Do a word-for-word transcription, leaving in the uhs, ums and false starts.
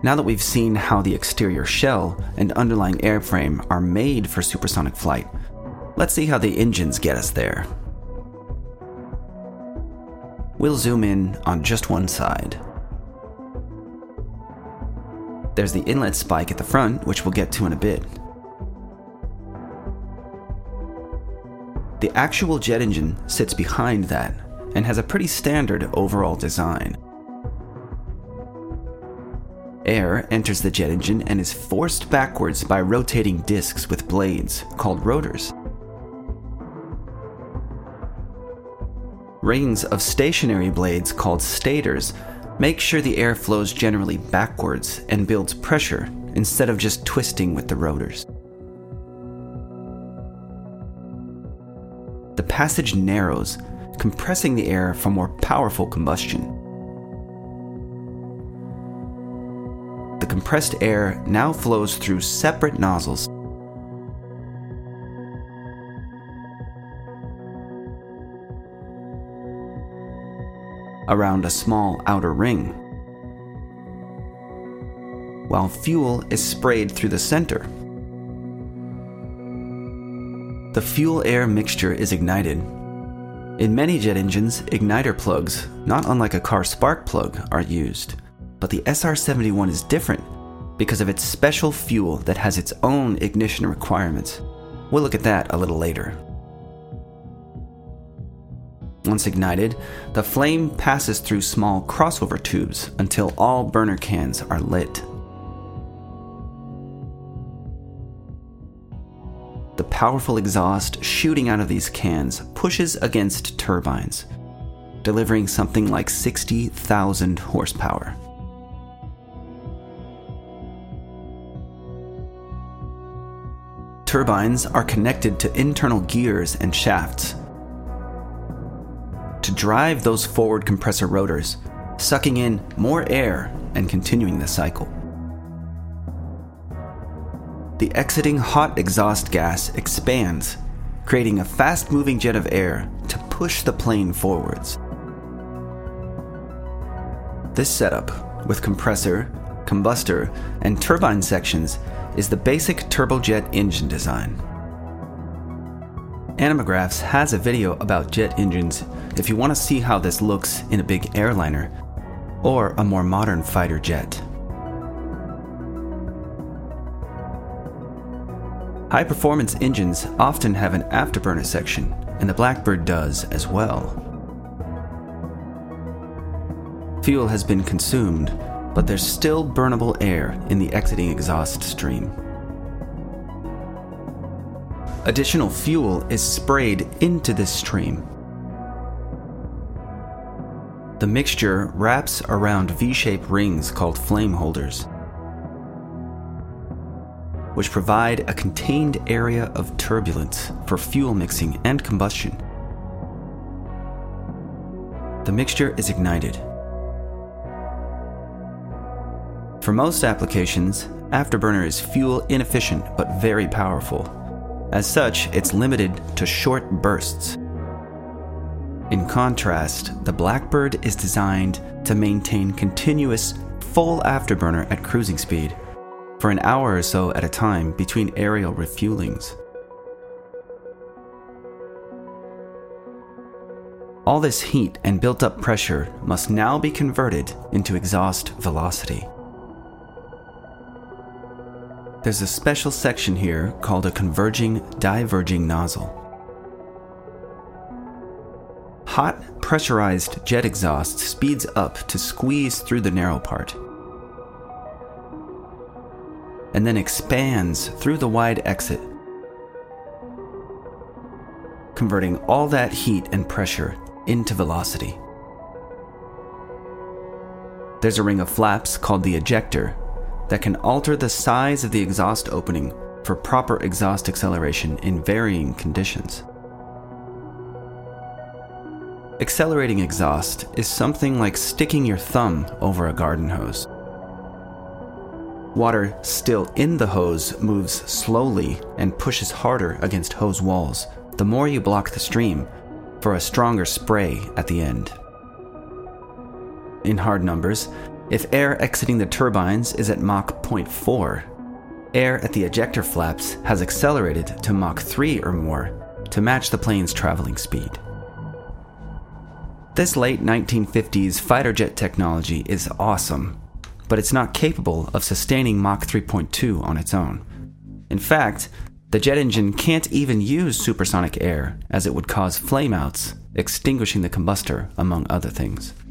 Now that we've seen how the exterior shell and underlying airframe are made for supersonic flight, let's see how the engines get us there. We'll zoom in on just one side. There's the inlet spike at the front, which we'll get to in a bit. The actual jet engine sits behind that and has a pretty standard overall design. Air enters the jet engine and is forced backwards by rotating discs with blades, called rotors. Rings of stationary blades, called stators, make sure the air flows generally backwards and builds pressure instead of just twisting with the rotors. The passage narrows, compressing the air for more powerful combustion. The compressed air now flows through separate nozzles. Around a small outer ring, while fuel is sprayed through the center. The fuel-air mixture is ignited. In many jet engines, igniter plugs, not unlike a car spark plug, are used. But the S R seventy-one is different because of its special fuel that has its own ignition requirements. We'll look at that a little later. Once ignited, the flame passes through small crossover tubes until all burner cans are lit. The powerful exhaust shooting out of these cans pushes against turbines, delivering something like sixty thousand horsepower. Turbines are connected to internal gears and shafts to drive those forward compressor rotors, sucking in more air and continuing the cycle. The exiting hot exhaust gas expands, creating a fast-moving jet of air to push the plane forwards. This setup, with compressor, combustor, and turbine sections, is the basic turbojet engine design. Animagraphs has a video about jet engines if you want to see how this looks in a big airliner or a more modern fighter jet. High-performance engines often have an afterburner section, and the Blackbird does as well. Fuel has been consumed, but there's still burnable air in the exiting exhaust stream. Additional fuel is sprayed into this stream. The mixture wraps around V-shaped rings called flame holders, which provide a contained area of turbulence for fuel mixing and combustion. The mixture is ignited. For most applications, afterburner is fuel inefficient but very powerful. As such, it's limited to short bursts. In contrast, the Blackbird is designed to maintain continuous, full afterburner at cruising speed for an hour or so at a time between aerial refuelings. All this heat and built-up pressure must now be converted into exhaust velocity. There's a special section here called a converging diverging nozzle. Hot, pressurized jet exhaust speeds up to squeeze through the narrow part, and then expands through the wide exit, converting all that heat and pressure into velocity. There's a ring of flaps called the ejector that can alter the size of the exhaust opening for proper exhaust acceleration in varying conditions. Accelerating exhaust is something like sticking your thumb over a garden hose. Water still in the hose moves slowly and pushes harder against hose walls the more you block the stream for a stronger spray at the end. In hard numbers, If air exiting the turbines is at Mach zero point four, air at the ejector flaps has accelerated to Mach three or more to match the plane's traveling speed. This late nineteen fifties fighter jet technology is awesome, but it's not capable of sustaining Mach three point two on its own. In fact, the jet engine can't even use supersonic air, as it would cause flameouts, extinguishing the combustor, among other things.